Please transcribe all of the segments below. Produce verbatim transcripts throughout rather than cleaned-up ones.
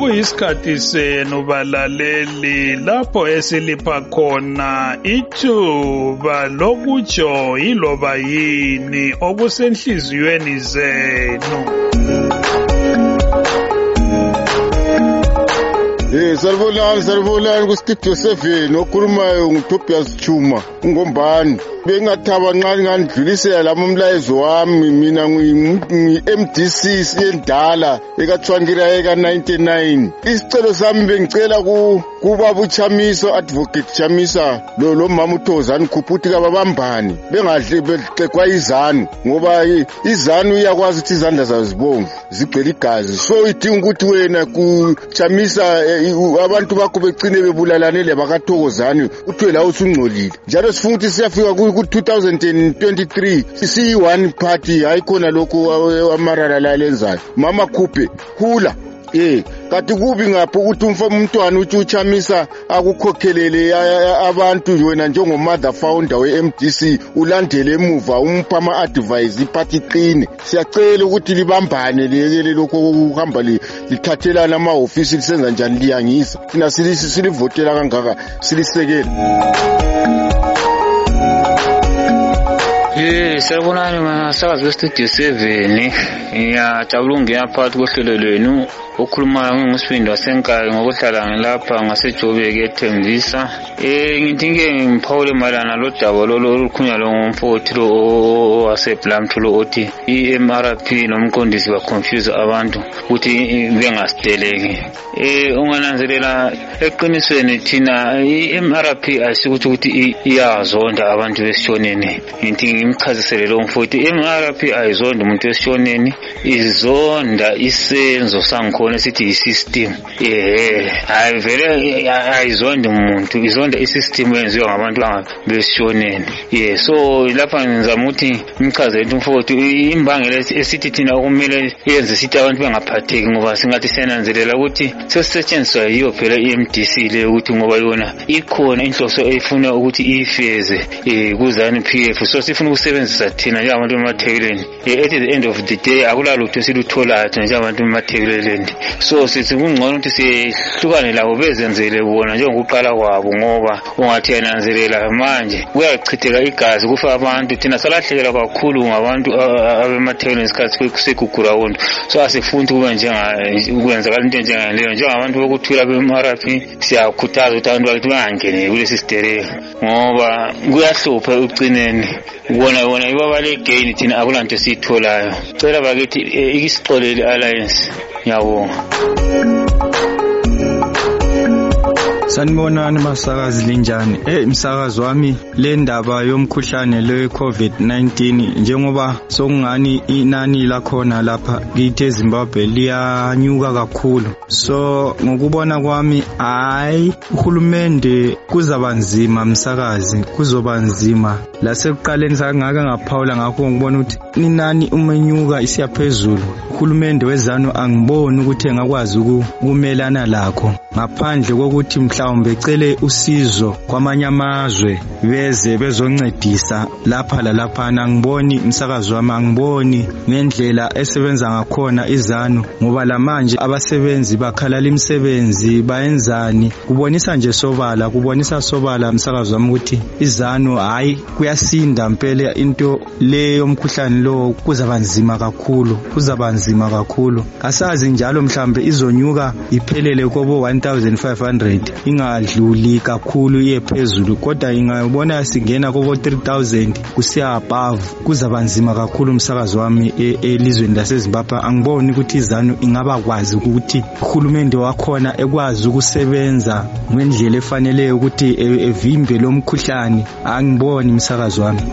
Sekuyisikhathi senu balaleli lapho esilipha khona ithuba lokutsho iloba yini okusenhliziyweni zenu. Eh salibonani salibonani ku studio seven okhulumayo nguTobias Chuma ngombani bengathaba nqani ngandlulisela lama umlayezo wami mina ngi-M D C siyendala ekathwangira eka ninety-nine isicelo sami bengicela ku kubaba uChamiso advocate Chamisa lo lo mama uThozani Khuphuthi kababambani bengadli bexekwa izanu ngoba izanu iyakwazi ukuthi izandla zazo zibomvu zigcwele igazi so idinga ukuthi wena ku Chamisa abantu bakho begcine bebulalane lebakathokozani uthi la usungcolile njalo sifuna ukuthi siyafika ku two thousand twenty-three siyi one party ayikhona lokho amarara la lenzayo mama Khuphe hula eh kanti kubi ngapho ukuthi umfana umntwana uthi uChamisa akukhokhelele abantu wena njengo mother founder we-M D C ulandele emuva umpha ama advice iphathi qine siyacela ukuthi libambane lelele lokho ukuhamba lithathelana ama office lisenza njani liyangisa thina silivotela kangaka silisekela. Eh sabonani masakazi we-Studio seven ngiyajabula ukungena phakathi kohlelo lwenu okhuluma ngosifindo wasenkaya ngokuhlala ngilapha ngaseJoburg eThembisa. Eh ngidinge ngiphawule malana lo daba lo olukhulunywa lo ngomfowethu lo waseblamthulo othi i-M R P nomqondisi ba confuse abantu ukuthi bengasiteleki. Eh ungananzelela eqinisweni thina i-M R P asikuthi ukuthi iyazonda abantu besishoneni. Ngidinge ngimchazisele lo mfowethu i-M R P ayizonda umuntu besishoneni izonda isenzo sangikhona sithi i-system. Eh hayi vele ayizonda umuntu izonda i-system yenziwa ngabantu besishoneni. Yeah so lapha ngizama ukuthi ngimchazele umfowethu imbangela esithi thina okumele yenze sithi abantu bengaphatheki ngoba singathi senanzelela ukuthi sesisetshenziswa yiyo phela i-M D C le ukuthi ngoba yona ikhona inhloso efuna ukuthi ifeze eh kuzani P F so sifuna ukusebenzisa thina njengabantu bemathekeleni. At the end of the day akulalutho silutholayo thina njengabantu bemathekeleni so sithi kungcono ukuthi sihlukane labo bezenzele bona njengokuqala kwabo ngoba ungathi yananzelela manje kuyachitheka igazi kufa abantu thina salahlekelwa kakhulu ngabantu abemathekeleni isikhathi kusekugura wonke so asifuni kube njenga ukwenzakala into njengaleyo njengabantu bokuthula be-M R P siyakhuthaza ukuthi abantu bakithi bangangene kulesi sitereka ngoba kuyahlupha ucineni ubona bona ibaba legain thina akulanto siyitholayo cela bakithi ikisixolele alliance. Ngiyabonga. Sanibonani masakazi linjani eh msakazi wami le ndaba yomkhuhlane le COVID nineteen njengoba sokungani inani lakhona lapha kithe Zimbabwe liyanyuka kakhulu so ngokubona kwami hayi uhulumende kuzabanzima msakazi kuzobanzima lasekuqaleni sangaka ngaphawula ngakho ngibona ukuthi inani umenyuka isiyaphezulu uhulumende wezano angiboni ukuthi engakwazi ukumelana lakho ngaphandle kokuthi mhlawumbe ecele usizo kwamanye amazwe beze bezoncedisa lapha lalapha ngiboni umsakazo wami ngiboni ngendlela esebenza ngakhona izanu ngoba lamanje abasebenzi bakhalala imisebenzi bayenzani kubonisa nje sobala kubonisa sobala umsakazo wami ukuthi izanu hayi kuyasinda impela into le yomkhuhlane lo kuzabanzima kakhulu kuzabanzima kakhulu asazi njalo mhlambe izonyuka iphelele kobo one thousand five hundred ingadluli kakhulu iyephezulu kodwa ingabona singena kobo three thousand kusiya above kuzabanzima kakhulu umsakazo wami elizweni laseZimbabwe angiboni ukuthi izanu ingaba kwazi ukuthi uhulumende wakhona ekwazi ukusebenza ngendlela efanele ukuthi evimbe lo mkhuhlane angiboni umsakazo wami.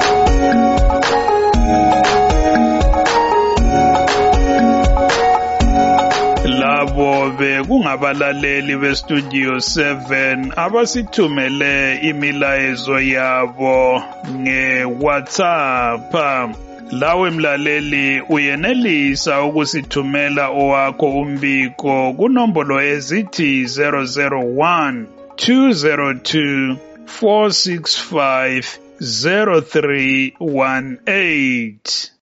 Bobe kungabalaleli beStudio seven abasithumele imilayezo yabo ngeWhatsApp. Lawe mlaleli uyenelisa ukusithumela owakho umbiko kunombolo ezithi zero zero one two zero two four six five zero three one eight.